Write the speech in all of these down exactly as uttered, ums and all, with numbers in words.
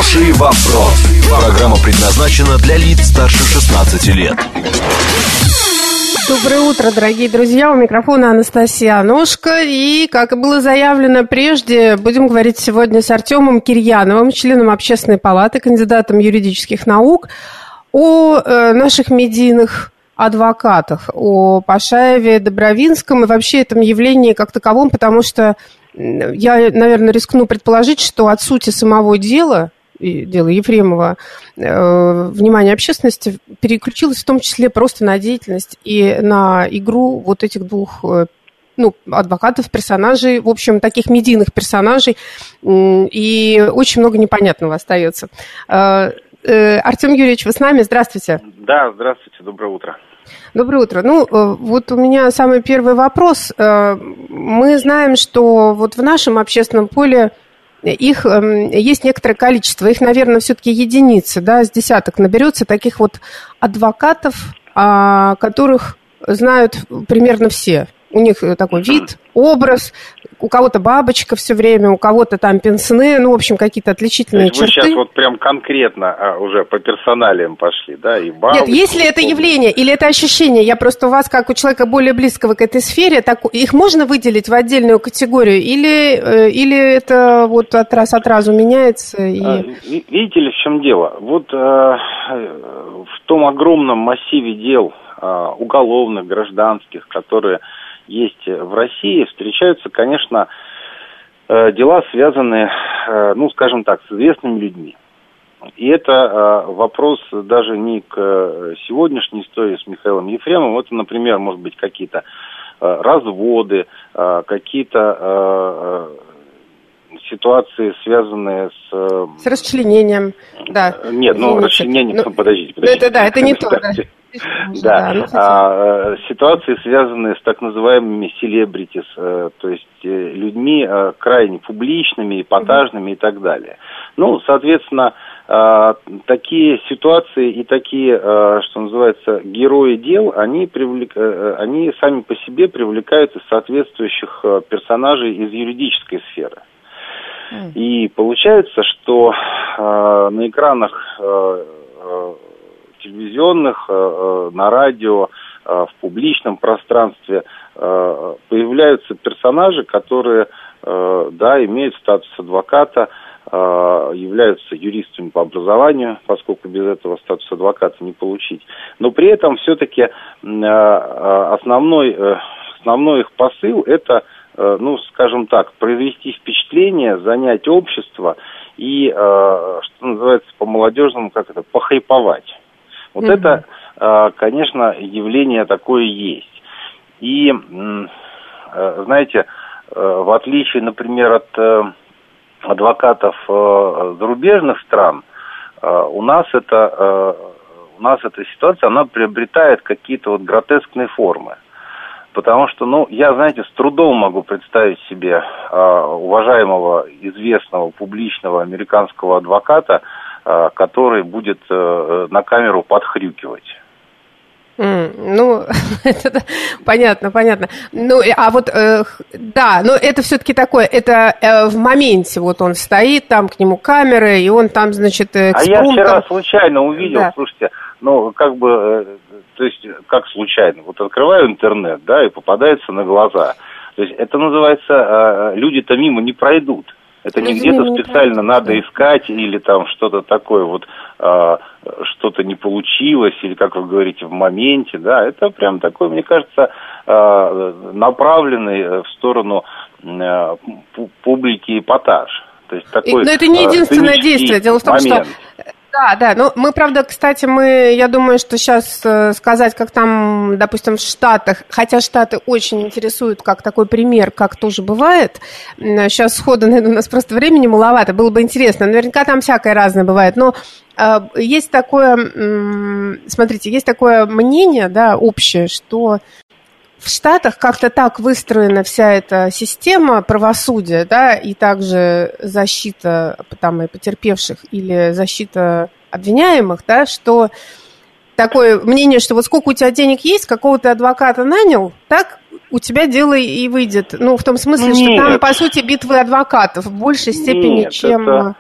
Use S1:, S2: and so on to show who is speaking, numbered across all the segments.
S1: Хороший вопрос. Программа предназначена для лиц старше шестнадцати лет.
S2: Доброе утро, дорогие друзья. У микрофона Анастасия Аношко. И, как и было заявлено прежде, будем говорить сегодня с Артемом Кирьяновым, членом Общественной палаты, кандидатом юридических наук, о э, наших медийных адвокатах, о Пашаеве, Добровинском и вообще этом явлении как таковом, потому что я, наверное, рискну предположить, что от сути самого дела, дело Ефремова, э, внимание общественности переключилось в том числе просто на деятельность и на игру вот этих двух э, ну, адвокатов, персонажей, в общем, таких медийных персонажей, э, и очень много непонятного остается. Э, э, Артем Юрьевич, вы с нами? Здравствуйте.
S3: Да, здравствуйте, доброе утро.
S2: Доброе утро. Ну, вот у меня самый первый вопрос. Мы знаем, что вот в нашем общественном поле их есть некоторое количество, их, наверное, все-таки единицы, да, с десяток наберется таких вот адвокатов, которых знают примерно все. У них такой вид, образ, у кого-то бабочка все время, у кого-то там пенсне, ну, в общем, какие-то отличительные черты.
S3: Вы сейчас вот прям конкретно а, уже по персоналиям пошли, да? И бабочка,
S2: нет, есть ли это явление или это ощущение? Я просто у вас, как у человека более близкого к этой сфере, так, их можно выделить в отдельную категорию или, или это вот от раз от разу меняется? И...
S3: А, видите ли, в чем дело? Вот э, в том огромном массиве дел э, уголовных, гражданских, которые есть в России, встречаются, конечно, дела, связанные, ну, скажем так, с известными людьми. И это вопрос даже не к сегодняшней истории с Михаилом Ефремовым. Это, например, может быть, какие-то разводы, какие-то ситуации, связанные с...
S2: С расчленением, да.
S3: Нет, ну, Извините. расчленение, ну, подождите, подождите.
S2: Это, да, это не то, да.
S3: Да, да. А, ситуации, связанные с так называемыми селебритис, то есть людьми крайне публичными, эпатажными и так далее. Ну, соответственно, такие ситуации и такие, что называется, герои дел, они, привлек... они сами по себе привлекают из соответствующих персонажей из юридической сферы. И получается, что на экранах телевизионных, на радио, в публичном пространстве появляются персонажи, которые, да, имеют статус адвоката, являются юристами по образованию, поскольку без этого статуса адвоката не получить. Но при этом все-таки основной, основной их посыл – это, ну, скажем так, произвести впечатление, занять общество и, что называется по-молодежному, как это, похайповать. Вот mm-hmm. это, конечно, явление такое есть. И, знаете, в отличие, например, от адвокатов зарубежных стран, у нас это, у нас эта ситуация, она приобретает какие-то вот гротескные формы. Потому что, ну, я, знаете, с трудом могу представить себе уважаемого, известного, публичного американского адвоката, который будет э, на камеру подхрюкивать.
S2: Mm, ну, это, понятно, понятно. Ну, а вот, э, да, но это все-таки такое, это э, в моменте, вот он стоит, там к нему камеры, и он там, значит, экспромтом...
S3: А я вчера случайно увидел, да. Слушайте, ну, как бы, э, то есть, как случайно, вот открываю интернет, да, и попадается на глаза. То есть, это называется, э, люди-то мимо не пройдут. Это не где-то специально надо искать или там что-то такое, вот э, что-то не получилось, или, как вы говорите, в моменте, да, это прям такой, мне кажется, э, направленный в сторону э, публики эпатаж. То есть такой,
S2: но это не единственное э, действие, дело в том, момент. что... Да, да, ну мы, правда, кстати, мы, я думаю, что сейчас э, сказать, как там, допустим, в Штатах, хотя Штаты очень интересуют, как такой пример, как тоже бывает, сейчас сходу, наверное, у нас просто времени маловато, было бы интересно, наверняка там всякое разное бывает, но э, есть такое, э, смотрите, есть такое мнение, да, общее, что в Штатах как-то так выстроена вся эта система правосудия, да, и также защита там и потерпевших или защита обвиняемых, да, что такое мнение, что вот сколько у тебя денег есть, какого ты адвоката нанял, так у тебя дело и выйдет. Ну, в том смысле, Нет. что там, по сути, битвы адвокатов в большей степени,
S3: Нет,
S2: чем...
S3: Это...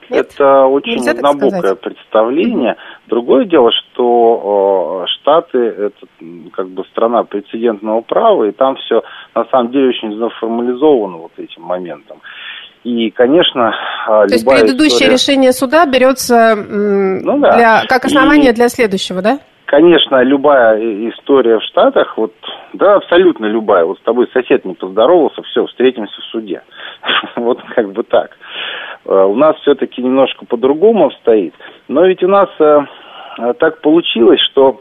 S2: Нет?
S3: Это очень однобокое представление. Mm-hmm. Другое дело, что э, Штаты – это как бы страна прецедентного права, и там все на самом деле очень заформализовано вот этим моментом. И, конечно,
S2: То есть предыдущее история... решение суда берется ну, да. для, как основание и... для следующего, да?
S3: Конечно, любая история в Штатах, вот, да, абсолютно любая. Вот с тобой сосед не поздоровался, все, встретимся в суде. Вот как бы так. У нас все-таки немножко по-другому стоит. Но ведь у нас так получилось, что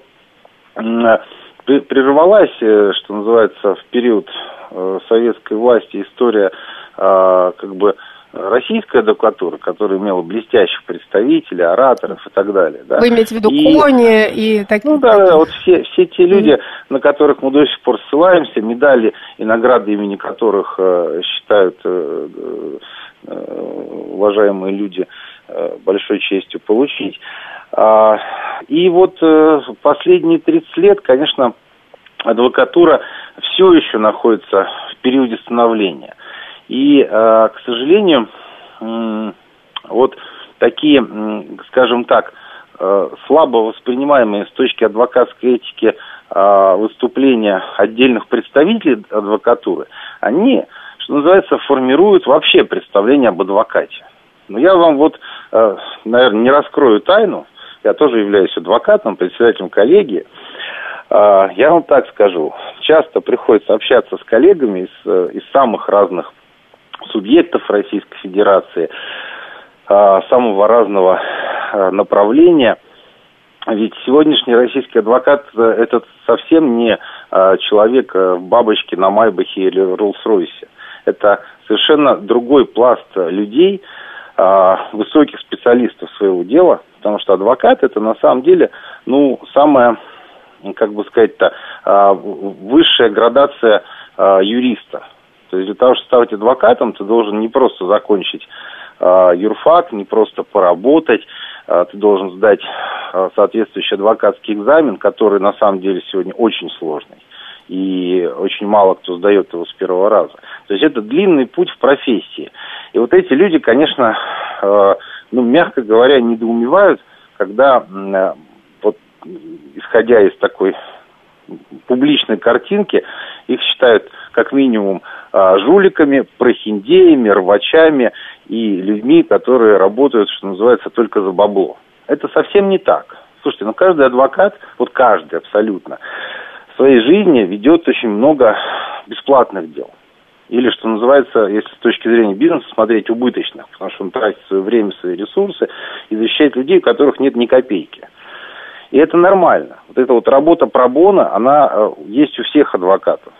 S3: прервалась, что называется, в период советской власти история как бы российская адвокатура, которая имела блестящих представителей, ораторов и так далее. Да?
S2: Вы имеете в виду и, Кони и такие?
S3: Ну да, да, вот все, все те люди, mm-hmm. на которых мы до сих пор ссылаемся, медали и награды имени которых э, считают э, э, уважаемые люди э, большой честью получить. А, и вот э, последние тридцать лет, конечно, адвокатура все еще находится в периоде становления. И, к сожалению, вот такие, скажем так, слабо воспринимаемые с точки адвокатской этики выступления отдельных представителей адвокатуры, они, что называется, формируют вообще представление об адвокате. Но я вам вот, наверное, не раскрою тайну, я тоже являюсь адвокатом, председателем коллегии. Я вам так скажу, часто приходится общаться с коллегами из, из самых разных субъектов Российской Федерации, самого разного направления. Ведь сегодняшний российский адвокат – это совсем не человек в бабочке, на Майбахе или Роллс-Ройсе. Это совершенно другой пласт людей, высоких специалистов своего дела, потому что адвокат – это на самом деле, ну, самая, как бы сказать-то, высшая градация юриста. То есть для того, чтобы стать адвокатом, ты должен не просто закончить э, юрфак, не просто поработать, э, ты должен сдать э, соответствующий адвокатский экзамен, который на самом деле сегодня очень сложный. И очень мало кто сдает его с первого раза. То есть это длинный путь в профессии. И вот эти люди, конечно, э, ну, мягко говоря, недоумевают, когда, э, вот, исходя из такой публичной картинки, их считают как минимум жуликами, прохиндеями, рвачами и людьми, которые работают, что называется, только за бабло. Это совсем не так. Слушайте, ну каждый адвокат, вот каждый абсолютно, в своей жизни ведет очень много бесплатных дел. Или, что называется, если с точки зрения бизнеса смотреть, убыточных, потому что он тратит свое время, свои ресурсы и защищает людей, у которых нет ни копейки. И это нормально. Вот эта вот работа про-боно, она э, есть у всех адвокатов.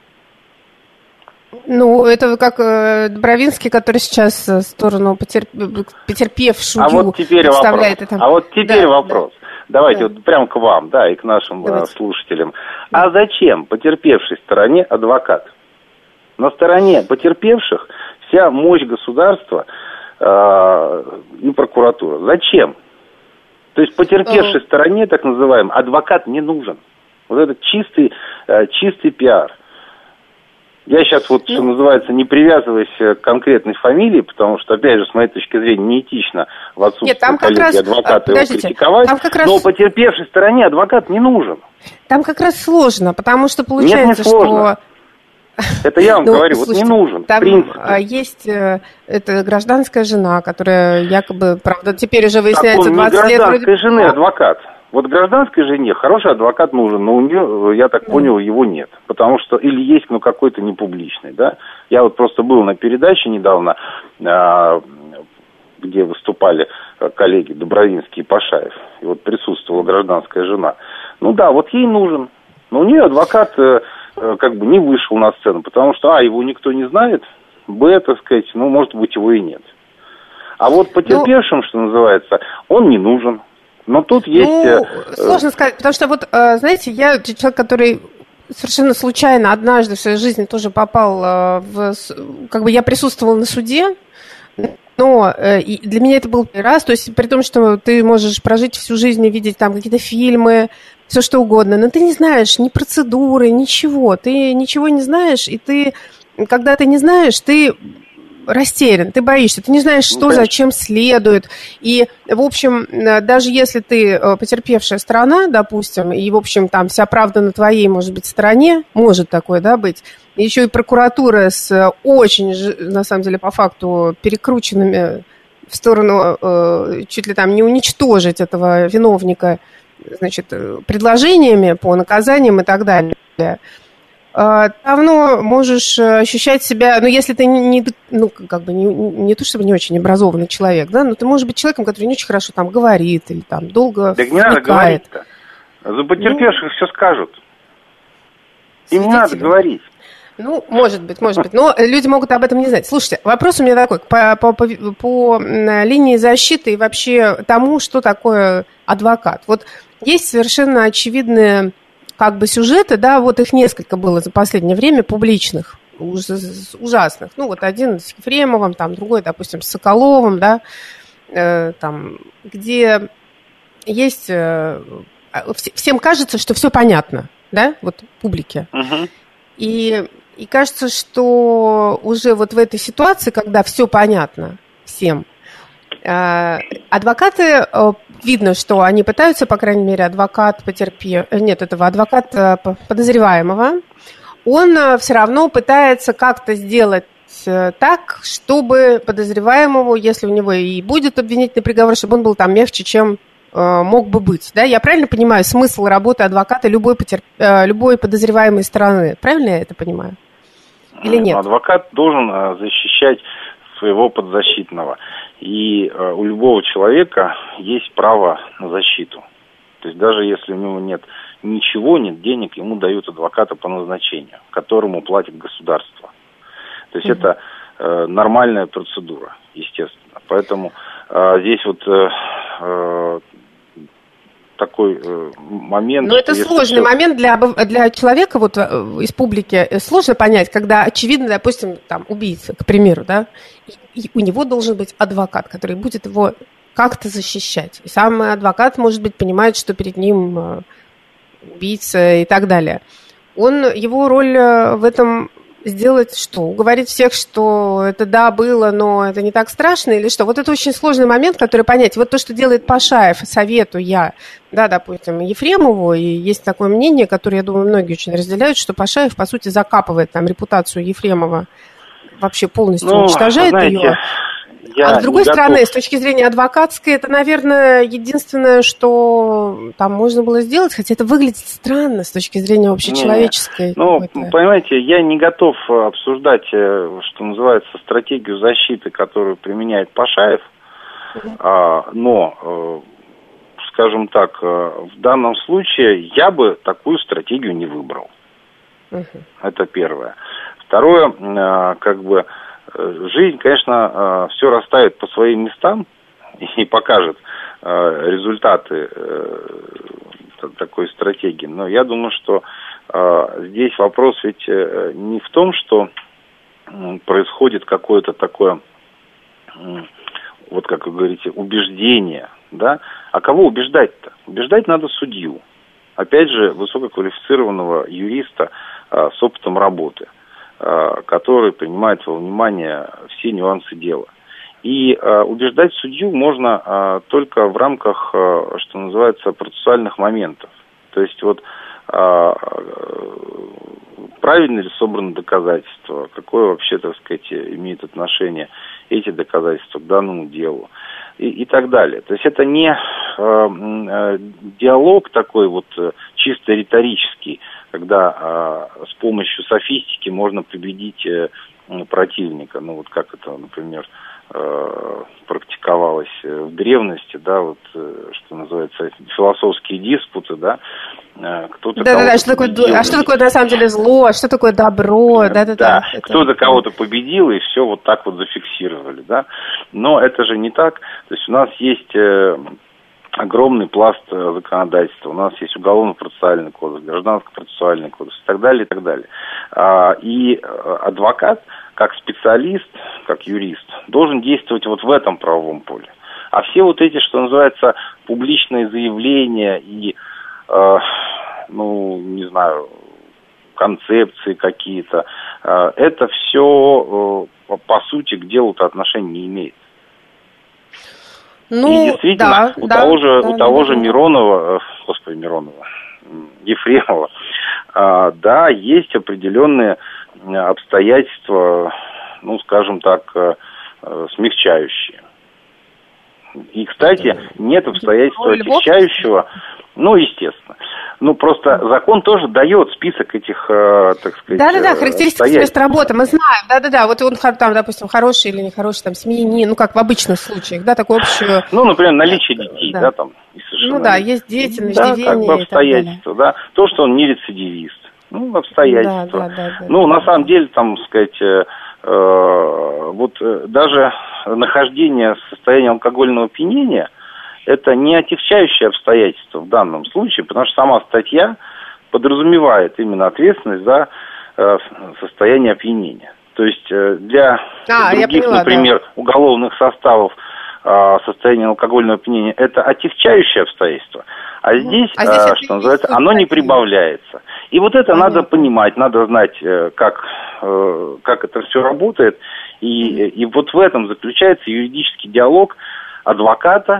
S2: Ну, это как э, Добровинский, который сейчас э, сторону потерп... потерпевшую
S3: а вот теперь
S2: представляет.
S3: Вопрос. Это... А вот теперь да, вопрос. Да. Давайте да. вот прямо к вам, да, и к нашим э, слушателям. Да. А зачем потерпевшей стороне адвокат? На стороне потерпевших вся мощь государства э, и прокуратура. Зачем? То есть потерпевшей стороне, так называемый, адвокат не нужен. Вот это чистый, чистый пиар. Я сейчас вот, что называется, не привязываясь к конкретной фамилии, потому что, опять же, с моей точки зрения, неэтично в отсутствии коллеги адвоката его критиковать, раз... но потерпевшей стороне адвокат не нужен.
S2: Там как раз сложно, потому что получается,
S3: Нет, не сложно. что... Это я вам ну, говорю, слушайте, вот не нужен.
S2: Там есть э, это гражданская жена, которая якобы, правда, теперь уже выясняется двадцать лет.
S3: Гражданской вроде... жены адвокат. Вот гражданской жене хороший адвокат нужен, но у нее, я так понял, его нет. Потому что или есть, но какой-то непубличный, да. Я вот просто был на передаче недавно, э, где выступали коллеги Добровинский и Пашаев. И вот присутствовала гражданская жена. Ну да, вот ей нужен. Но у нее адвокат... Э, как бы не вышел на сцену, потому что, а, его никто не знает, б, так сказать, ну, может быть, его и нет. А вот потерпевшим, ну, что называется, он не нужен. Но тут есть...
S2: Ну, сложно сказать, потому что вот, знаете, я человек, который совершенно случайно однажды в своей жизни тоже попал в... Как бы я присутствовала на суде, но и для меня это был первый раз, то есть при том, что ты можешь прожить всю жизнь и видеть там какие-то фильмы, все что угодно, но ты не знаешь ни процедуры, ничего, ты ничего не знаешь, и ты, когда ты не знаешь, ты растерян, ты боишься, ты не знаешь, что, зачем следует. И, в общем, даже если ты потерпевшая сторона, допустим, и, в общем, там вся правда на твоей, может быть, стороне, может такое, да, быть, еще и прокуратура с очень, на самом деле, по факту перекрученными в сторону э, чуть ли там не уничтожить этого виновника, значит, предложениями по наказаниям и так далее, давно можешь ощущать себя, ну, если ты не, ну, как бы не, не то, чтобы не очень образованный человек, да, но ты можешь быть человеком, который не очень хорошо там говорит или там долго
S3: Так не надо говорить-то. За потерпевших ну, все скажут. Им не надо говорить.
S2: Ну, может быть, может быть. Но люди могут об этом не знать. Слушайте, вопрос у меня такой. По, по, по, по линии защиты и вообще тому, что такое адвокат. Вот есть совершенно очевидные как бы сюжеты, да, вот их несколько было за последнее время публичных, ужасных. Ну, вот один с Ефремовым, там другой, допустим, с Соколовым, да, э, там, где есть... Э, всем кажется, что все понятно, да, вот публике. Uh-huh. И... И кажется, что уже вот в этой ситуации, когда все понятно всем, адвокаты, видно, что они пытаются, по крайней мере, адвокат потерпев... Нет, этого адвоката подозреваемого, он все равно пытается как-то сделать так, чтобы подозреваемому, если у него и будет обвинительный приговор, чтобы он был там мягче, чем мог бы быть. Да? Я правильно понимаю смысл работы адвоката любой, потерп... любой подозреваемой стороны? Правильно я это понимаю? Или нет?
S3: Адвокат должен защищать своего подзащитного. И у любого человека есть право на защиту. То есть даже если у него нет ничего, нет денег, ему дают адвоката по назначению, которому платит государство. То есть mm-hmm. это э, нормальная процедура, естественно. Поэтому э, здесь вот э, э, такой э, момент...
S2: Но это сложный все... момент для, для человека вот из публики. Сложно понять, когда очевидно, допустим, там, убийца, к примеру, да, и, и у него должен быть адвокат, который будет его как-то защищать. И сам адвокат, может быть, понимает, что перед ним убийца и так далее. Он, его роль в этом... сделать что? Уговорить всех, что это да, было, но это не так страшно, или что? Вот это очень сложный момент, который понять. Вот то, что делает Пашаев, советую я, да, допустим, Ефремову, и есть такое мнение, которое, я думаю, многие очень разделяют, что Пашаев, по сути, закапывает там репутацию Ефремова, вообще полностью ну, уничтожает знаете, ее.
S3: Я
S2: а с другой стороны, с точки зрения адвокатской, это, наверное, единственное, что там можно было сделать, хотя это выглядит странно с точки зрения общечеловеческой.
S3: Ну, понимаете, я не готов обсуждать, что называется, стратегию защиты, которую применяет Пашаев, угу. а, но, скажем так, в данном случае я бы такую стратегию не выбрал. Угу. Это первое. Второе, как бы, жизнь, конечно, все расставит по своим местам и покажет результаты такой стратегии. Но я думаю, что здесь вопрос ведь не в том, что происходит какое-то такое, вот как вы говорите, убеждение, да? А кого убеждать-то? Убеждать надо судью. Опять же, высококвалифицированного юриста с опытом работы, который принимает во внимание все нюансы дела. И э, убеждать судью можно э, только в рамках, э, что называется, процессуальных моментов. То есть вот э, правильно ли собраны доказательства, какое вообще, так сказать, имеют отношение эти доказательства к данному делу и, и так далее. То есть это не э, э, диалог такой вот э, чисто риторический, когда э, с помощью софистики можно победить э, противника. Ну вот как это, например, э, практиковалось в древности, да, вот э, что называется философские диспуты, да. Э, кто-то
S2: да, да, да, что такое, а что такое на самом деле зло, а что такое добро, да, да, да.
S3: да. Кто-то кого-то победил и все вот так вот зафиксировали, да. Но это же не так. То есть у нас есть э, огромный пласт законодательства. У нас есть уголовно-процессуальный кодекс, гражданско-процессуальный кодекс и так далее, и так далее. И адвокат, как специалист, как юрист, должен действовать вот в этом правовом поле. А все вот эти, что называется, публичные заявления и, ну, не знаю, концепции какие-то, это все по, по сути к делу-то отношения не имеет.
S2: Ну,
S3: и действительно,
S2: да,
S3: у
S2: да,
S3: того же,
S2: да,
S3: у того
S2: да,
S3: же
S2: да.
S3: Миронова, господи, Миронова, Ефремова, а, да, есть определенные обстоятельства, ну, скажем так, смягчающие. И, кстати, нет обстоятельства отягчающего, ну, естественно. Ну, просто закон тоже дает список этих, э, так сказать,
S2: да-да-да, характеристики места работы, мы знаем, да-да-да, вот он там, допустим, хороший или нехороший, там, семьянин, ну, как в обычных случаях, да, такую общую...
S3: Ну, например, наличие детей, да, да там.
S2: Ну, да, есть дети,
S3: да, как бы обстоятельства, да, то, что он не рецидивист, ну, обстоятельства. Да, да, да, да, ну, да, на да. самом деле, там, так сказать, э, э, вот э, даже нахождение в состоянии алкогольного опьянения, это не отягчающее обстоятельство в данном случае, потому что сама статья подразумевает именно ответственность за э, состояние опьянения. То есть э, для а, других, поняла, например, да. уголовных составов э, состояние алкогольного опьянения это отягчающее обстоятельство, а здесь, а здесь э, что называется, оно не прибавляется. И вот это Понятно. Надо понимать, надо знать, э, как, э, как это все работает. И, mm-hmm. и вот в этом заключается юридический диалог адвоката,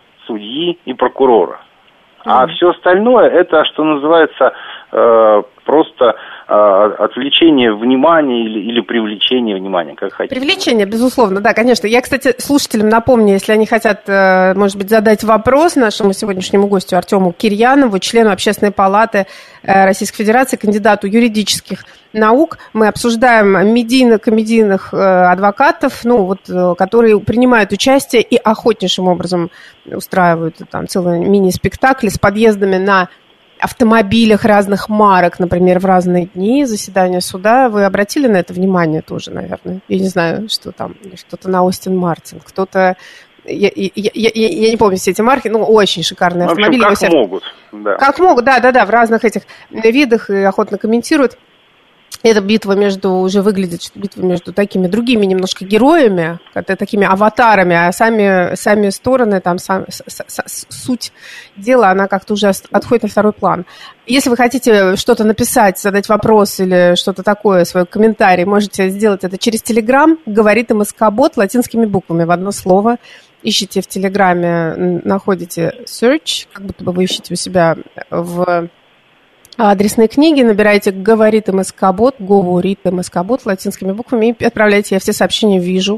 S3: судьи и прокурора. Mm-hmm. А все остальное, это, что называется, э, просто э, отвлечение внимания или, или привлечение внимания, как хотите.
S2: Привлечение, безусловно, да, конечно. Я, кстати, слушателям напомню, если они хотят, э, может быть, задать вопрос нашему сегодняшнему гостю Артему Кирьянову, члену Общественной палаты э, Российской Федерации, кандидату юридических наук. Мы обсуждаем медийно-комедийных э, адвокатов, ну, вот, э, которые принимают участие и охотнейшим образом устраивают там целые мини-спектакли с подъездами на автомобилях разных марок, например, в разные дни заседания суда. Вы обратили на это внимание тоже, наверное? Я не знаю, что там, что-то на Остин Мартин, кто-то... Я, я, я, я не помню все эти марки, ну, очень шикарные автомобили.
S3: В общем, как себя... могут. Да.
S2: Как могут, да-да-да, в разных этих видах и охотно комментируют. Эта битва между, уже выглядит, что битва между такими другими немножко героями, такими аватарами, а сами, сами стороны, там, сам, с, с, суть дела, она как-то уже отходит на второй план. Если вы хотите что-то написать, задать вопрос или что-то такое, свой комментарий, можете сделать это через Telegram, говорит МСК-бот латинскими буквами в одно слово. Ищите в Телеграме, находите search, как будто бы вы ищете у себя в... адресные книги, набираете «Говорит МСК-бот», «Говорит МСК-бот» латинскими буквами и отправляйте, я все сообщения вижу.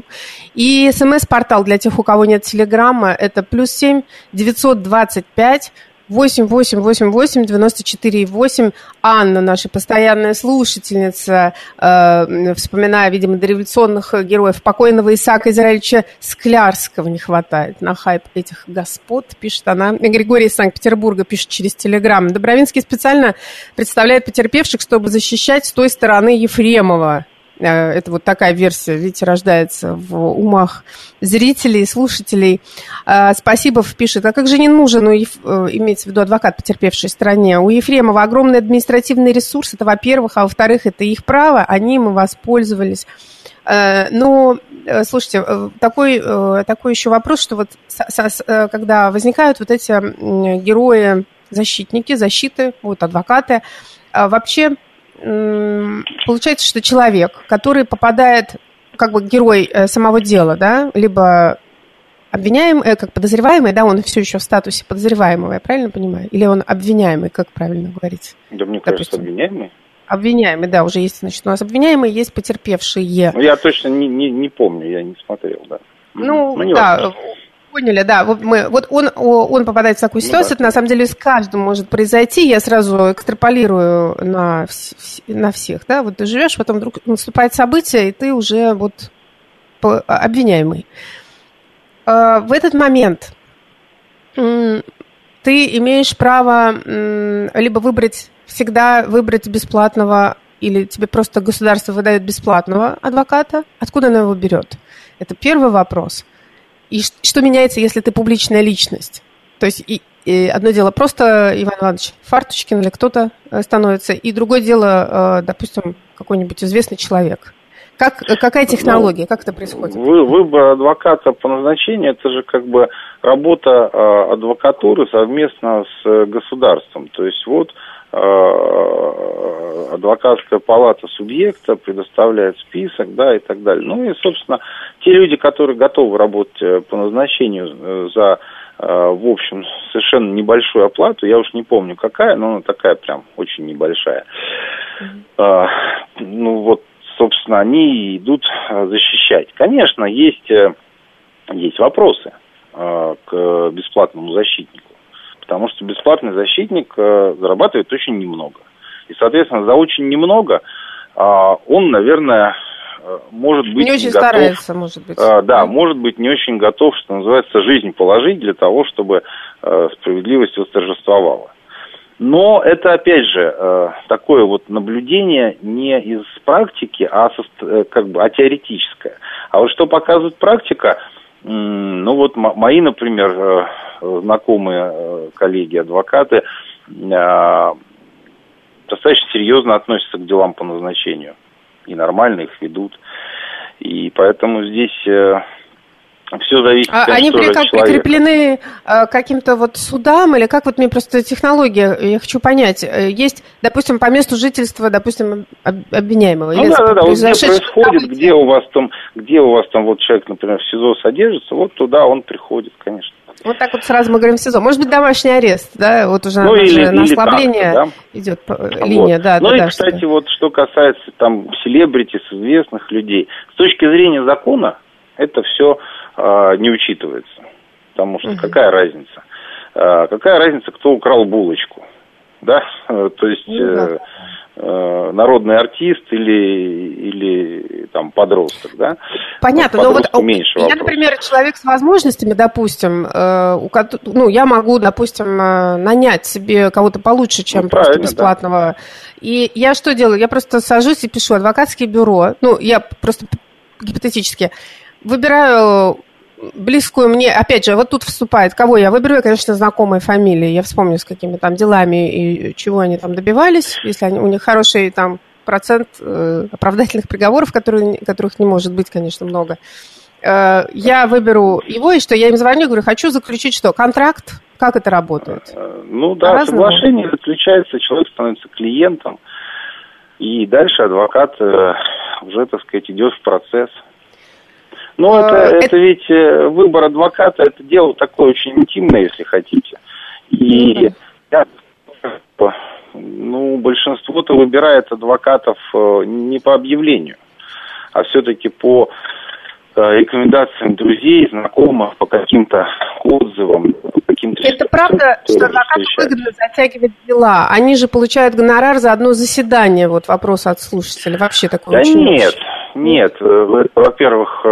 S2: И смс-портал для тех, у кого нет телеграмма, это плюс семь девятьсот двадцать пять восемь восемь восемь восемь девяносто четыре восемь. Анна, наша постоянная слушательница, э, вспоминая, видимо, дореволюционных героев, покойного Исаака Израилевича Склярского не хватает на хайп этих господ, пишет она. Григорий из Санкт-Петербурга пишет через Телеграм. Добровинский специально представляет потерпевших, чтобы защищать с той стороны Ефремова. Это вот такая версия, видите, рождается в умах зрителей, слушателей. Спасибов пишет, а как же не нужен, у Еф... имеется в виду адвокат потерпевшей стороне, у Ефремова огромный административный ресурс, это во-первых, а во-вторых, это их право, они им воспользовались. Но, слушайте, такой, такой еще вопрос, что вот когда возникают вот эти герои-защитники, защиты, вот адвокаты, вообще... Получается, что человек, который попадает, как бы герой самого дела, да, либо обвиняемый, как подозреваемый, да, он все еще в статусе подозреваемого, я правильно понимаю? Или он обвиняемый, как правильно говорить?
S3: Да, мне кажется, обвиняемый.
S2: Обвиняемый, да, уже есть, значит, у нас обвиняемые, есть потерпевшие.
S3: Ну, я точно не, не, не помню, я не смотрел, да.
S2: Ну, ну да. Важно. Поняли, да. Вот, мы, вот он, он попадает в такую ситуацию, ну, да. Это на самом деле с каждым может произойти. Я сразу экстраполирую на, на всех. Да? Вот ты живешь, потом вдруг наступает событие, и ты уже вот обвиняемый. В этот момент ты имеешь право либо выбрать, всегда выбрать бесплатного, или тебе просто государство выдает бесплатного адвоката. Откуда оно его берет? Это первый вопрос. И что меняется, если ты публичная личность? То есть и, и одно дело просто Иван Иванович Фарточкин или кто-то становится, и другое дело, допустим, какой-нибудь известный человек. Как, какая технология, ну, как это происходит?
S3: Вы, выбор адвоката по назначению, это же как бы работа адвокатуры совместно с государством. То есть вот адвокатская палата субъекта предоставляет список, да, и так далее. Ну и, собственно, те люди, которые готовы работать по назначению за, в общем, совершенно небольшую оплату, я уж не помню какая, но она такая прям очень небольшая, mm-hmm. ну вот, собственно, они идут защищать. Конечно, есть, есть вопросы к бесплатному защитнику, потому что бесплатный защитник зарабатывает очень немного. И, соответственно, за очень немного он, наверное, может быть
S2: не очень
S3: не готов,
S2: старается, может быть.
S3: Да, да, может быть, не очень готов, что называется, жизнь положить для того, чтобы справедливость восторжествовала. Но это, опять же, такое вот наблюдение не из практики, а, со, как бы, а теоретическое. А вот что показывает практика, ну вот мои, например, знакомые коллеги, адвокаты, достаточно серьезно относятся к делам по назначению. И нормально их ведут. И поэтому здесь все зависит
S2: а,
S3: от того,
S2: они
S3: что
S2: при, как,
S3: человека. Прикреплены
S2: э, каким-то вот судам, или как вот мне просто технология, я хочу понять. Есть, допустим, по месту жительства, допустим, обвиняемого.
S3: Ну да, да, да, вот где происходит, где у вас там, где у вас там вот человек, например, в СИЗО содержится, вот туда он приходит, конечно.
S2: Вот так вот сразу мы говорим в СИЗО. Может быть, домашний арест, да? Вот уже
S3: ну, или,
S2: на
S3: или
S2: ослабление
S3: так, да?
S2: идет линия,
S3: вот.
S2: да.
S3: Ну
S2: да,
S3: и,
S2: да,
S3: кстати,
S2: что...
S3: вот что касается там селебрити, известных людей, с точки зрения закона это все а, не учитывается. Потому что угу. какая разница? А, какая разница, кто украл булочку? Да? То есть ну, да. э, э, народный артист или, или там подросток, да?
S2: Понятно, но вот я, например, человек с возможностями, допустим, э, у, ну, я могу, допустим, э, нанять себе кого-то получше, чем ну, просто бесплатного. Да. И я что делаю? Я просто сажусь и пишу адвокатское бюро. Ну, я просто гипотетически выбираю близкую мне, опять же, вот тут вступает, кого я выберу, я, конечно, знакомые фамилии, я вспомню, с какими там делами и чего они там добивались, если они, у них хороший там процент э, оправдательных приговоров, которые, которых не может быть, конечно, много. Э, я выберу его, и что, я им звоню, говорю, хочу заключить что, контракт? Как это работает?
S3: Ну да, по-разному. Соглашение заключается, человек становится клиентом, и дальше адвокат э, уже, так сказать, идет в процесс. Но это, это... это ведь выбор адвоката, это дело такое очень интимное, если хотите. И я, ну, большинство-то выбирает адвокатов не по объявлению, а все-таки по рекомендациям друзей, знакомых, по каким-то отзывам. По каким-то
S2: это правда, что адвокату выгодно затягивать дела? Они же получают гонорар за одно заседание, вот вопрос от слушателя. Вообще такое
S3: да
S2: очень
S3: нет,
S2: очень.
S3: нет. Это, во-первых,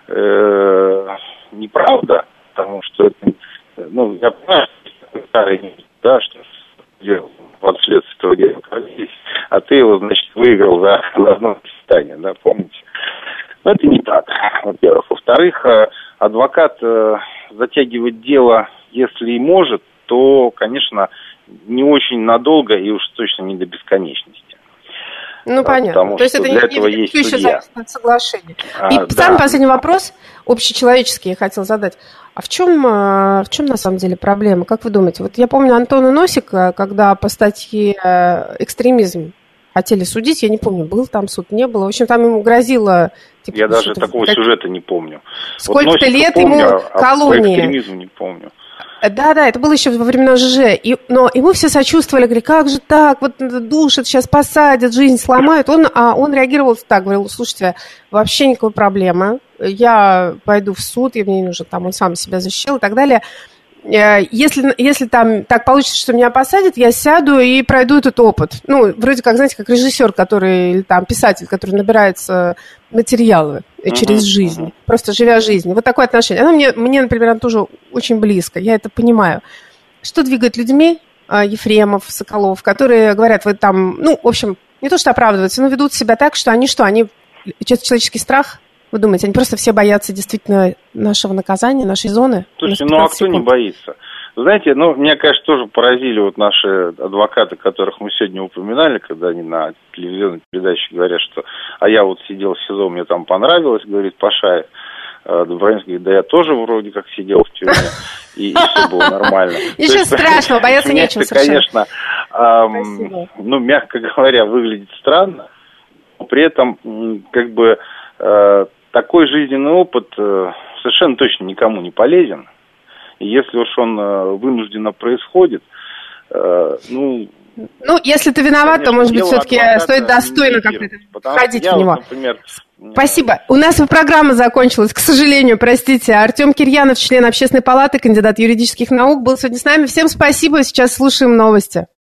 S3: неправда, потому что, ну, я понимаю, да, что делал двадцать лет с этого дела, а ты его, значит, выиграл за, за одно заседание, да, помните? Но это не так, во-первых. Во-вторых, адвокат затягивать дело, если и может, то, конечно, не очень надолго и уж точно не до бесконечности.
S2: Ну, понятно.
S3: Потому
S2: То есть это не, не все еще зависит от соглашения. А, и да. Самый последний вопрос, общечеловеческий, я хотел задать. А в чем, в чем на самом деле проблема? Как вы думаете? Вот я помню Антона Носика, когда по статье «Экстремизм» хотели судить, я не помню, был там суд, не было. В общем, там ему грозило... Типа,
S3: я даже такого как... сюжета не помню.
S2: Сколько-то вот лет помню, ему а колонии.
S3: По экстремизму не помню.
S2: Да, да, это было еще во времена ЖЖ. И, но ему все сочувствовали, говорили, как же так, вот душат, сейчас посадят, жизнь сломают. Он, а он реагировал так, говорил, слушайте, вообще никакой проблемы, я пойду в суд, и мне не нужно, там он сам себя защищал и так далее. Если, если там так получится, что меня посадят, я сяду и пройду этот опыт. Ну, вроде как, знаете, как режиссер, который, или там писатель, который набирается материалы uh-huh, через жизнь, uh-huh. просто живя жизнь. Вот такое отношение. Оно мне, мне, например, оно тоже очень близко, я это понимаю. Что двигает людьми, Ефремов, Соколов, которые говорят, вы там, ну, в общем, не то что оправдываются, но ведут себя так, что они что, они, человеческий страх, вы думаете, они просто все боятся действительно нашего наказания, нашей зоны?
S3: Слушайте, ну а кто секунд? Не боится? Вы знаете, ну, меня, конечно, тоже поразили вот наши адвокаты, которых мы сегодня упоминали, когда они на телевизионной передаче говорят, что «а я вот сидел в СИЗО, мне там понравилось», говорит Пашаев. Добронинский говорит, да я тоже вроде как сидел в тюрьме, и все было нормально.
S2: Ничего страшного, бояться нечего совершенно.
S3: Конечно, ну, мягко говоря, выглядит странно, но при этом, как бы, такой жизненный опыт совершенно точно никому не полезен. И если уж он вынужденно происходит, ну...
S2: Ну, если ты виноват, конечно, то, может быть, все-таки стоит достойно как-то входить в него. Вот, например, спасибо. У нас программа закончилась, к сожалению, простите. Артем Кирьянов, член Общественной палаты, кандидат юридических наук, был сегодня с нами. Всем спасибо. Сейчас слушаем новости.